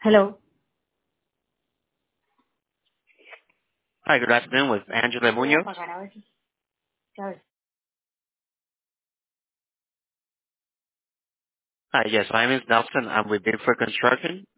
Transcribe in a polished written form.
Hello. Hi, good afternoon with Angela Voy a Munoz. apagar a ver si sabes. Hi, yes, my name is Nelson. I'm with Bigfoot Construction.